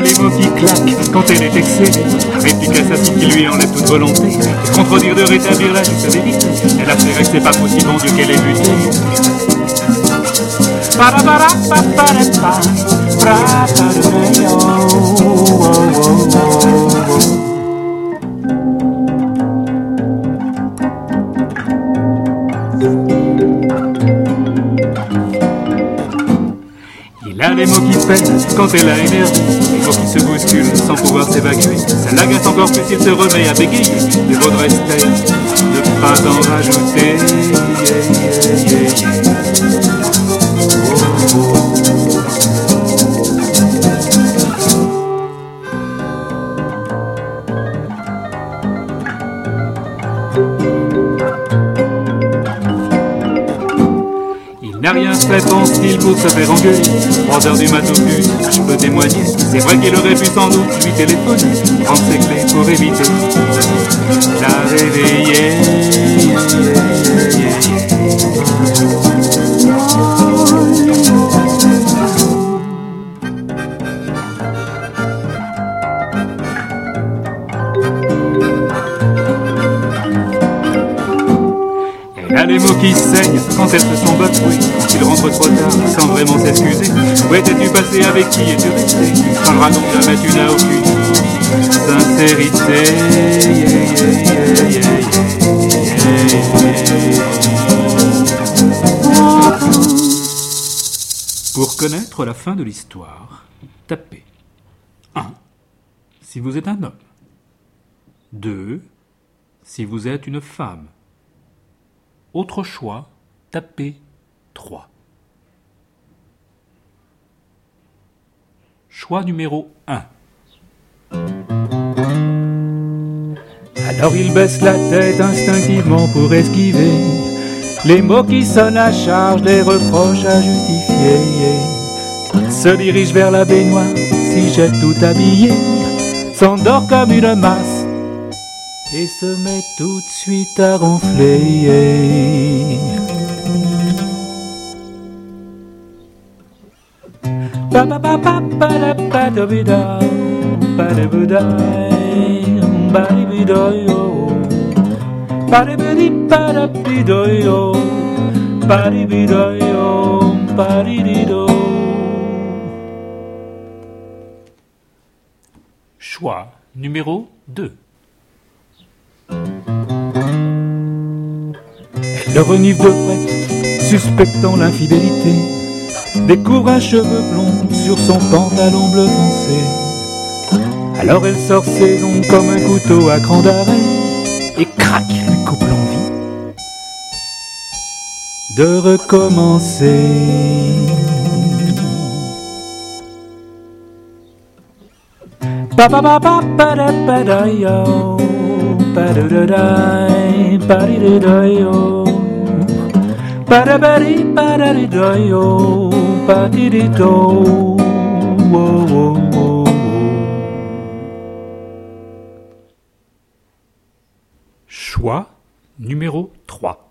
les mots qui claquent quand elle est excédée. Réplique assassin qui lui enlève toute volonté. Contredire de rétablir la juste vérité. Elle affairait que c'est pas possible, bon Dieu, qu'elle est butée. Il a les mots qui pètent quand elle a énergie, les mots qui se bousculent sans pouvoir s'évacuer. Ça l'agace encore plus s'il se remet à bégayer. Il vaudrait ne pas en rajouter. Il n'a rien fait, pense-t-il, pour se faire engueuler. 3 heures du mat au cul, je peux témoigner. C'est vrai qu'il aurait pu sans doute lui téléphoner, prendre ses clés pour éviter la réveiller. Elle a les mots qui saignent quand elles se sont bafouées. Il rentre trop tard sans vraiment s'excuser. Où étais-tu passé, avec qui es-tu resté? Tu ne changeras donc jamais, tu n'as aucune sincérité. Pour connaître la fin de l'histoire, tapez 1. Si vous êtes un homme. 2. Si vous êtes une femme. Autre choix, tapez 3. Choix numéro 1. Alors il baisse la tête instinctivement pour esquiver les mots qui sonnent à charge, les reproches à justifier. Se dirige vers la baignoire, s'y jette tout habillé, s'endort comme une masse et se met tout de suite à ronfler. Choix numéro 2. Elle le renifle de près, suspectant l'infidélité, découvre un cheveu blond sur son pantalon bleu foncé. Alors elle sort ses ongles comme un couteau à cran d'arrêt et crac, lui coupe l'envie de recommencer. Pa pa pa pa pa da pa da yo, pa da da da, pa di da da yo, pa da ba di pa da di da yo, pa di di do, wo wo wo. Choix numéro 3.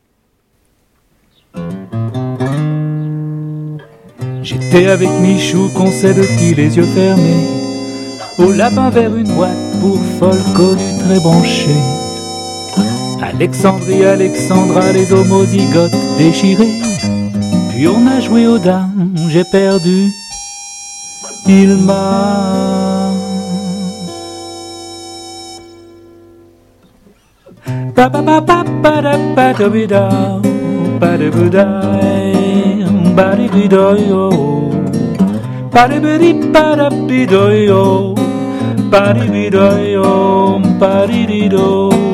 J'étais avec Michou, concède-t-il les yeux fermés, au lapin vers une boîte pour Folco du très branché. Alexandrie, Alexandra, les homozygotes déchirés. Puis on a joué aux dames, j'ai perdu, il m'a. Pa pa pa pa pa da pa da bi da, pa da bu da, ba di bi do yo, pa da bi di pa da bi do yo, pa di bi do yo, pa di di do.